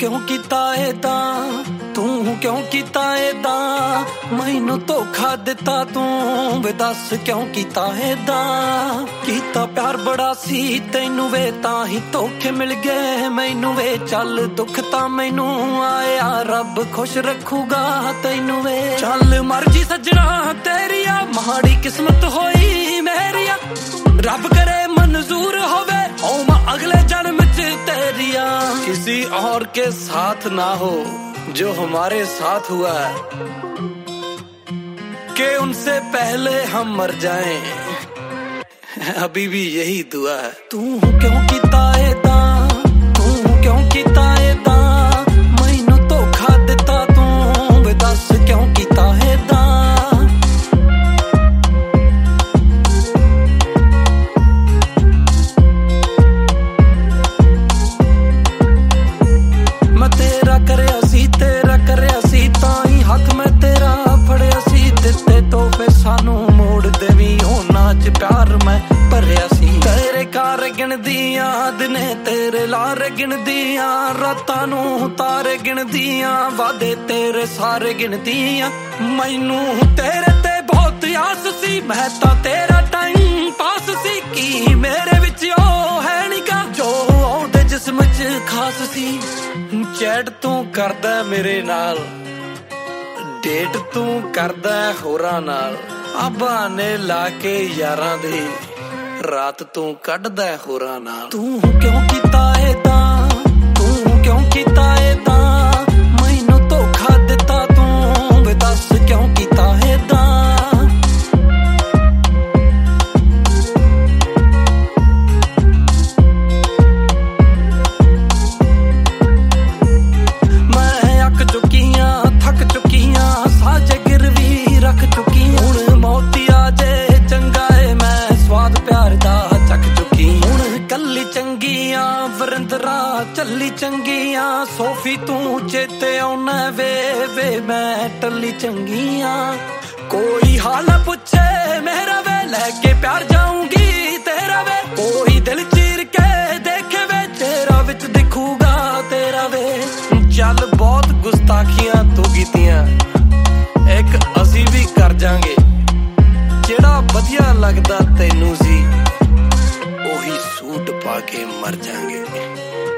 क्यों कीता ऐदां, तू क्यों कीता ऐदां, मैनू धोखा दिता तू वे दस क्यों कीता ऐदां। कीता प्यार बड़ा सी तैनू वे तां ही धोखे मिल गए मैनू वे। चल दुख तां मैनू आया रब खुश रखूगा तैनू वे। चल मर्जी सजना तेरिया माड़ी किस्मत होई मेरिया, रब करे मंजूर होवे होवां अगले जन्म च तेरिया। किसी और के साथ ना हो जो हमारे साथ हुआ है, कि उनसे पहले हम मर जाएं, अभी भी यही दुआ है। तू क्यों कीता ऐदां, तू क्यों कीता ऐदां, मैनू धोखा दिता तू वे दस क्यों कीता ऐदां। सानू मोड़ देवी होना च प्यार मैं भरिया सी। तेरे कार गिनदियां दिने तेरे लारे गिनदियां, रातां नू तारे गिनदियां, वादे तेरे सारे गिनदियां। मैनू तेरे ते बहुत आस सी, मैं तां तेरा टाइम पास सी। की मेरे विच ओ है निका जो ओदे जिस्म च खास सी। चैट तू करदा मेरे नाल, डेट तू करदा होरां नाल, आ बहाने ला के यारां दे रात तू कढदा होरां नाल। तू क्यों कीता ऐदां, तू क्यों कीता ऐदां, मैनू धोखा दिता तू वे दस क्यों कीता ऐदां। मैं अक चुकियां थक चुकियां साजे गिरवी रख चुकी, हुण मौती आ जे चंगा है मैं स्वाद प्यार दा चख चुकी। हुण कल्ली चंगियां वरिंदरा चली चंगियां, सोफी तू चेते आउना वे वे मैं टल्ली चंगियां। कोई हाल पुछे मेरा वे लेके प्यार जाऊंगी तेरा वे, कोई दिल चीर के देखे वे तेरा विच दिखूगा तेरा वे। चल बहुत गुस्ताखियां तू कीतियां, एक असी भी कर जांगे, जेड़ा वधिया लगदा तैनू सी ओही सूट पा के मर जांगे।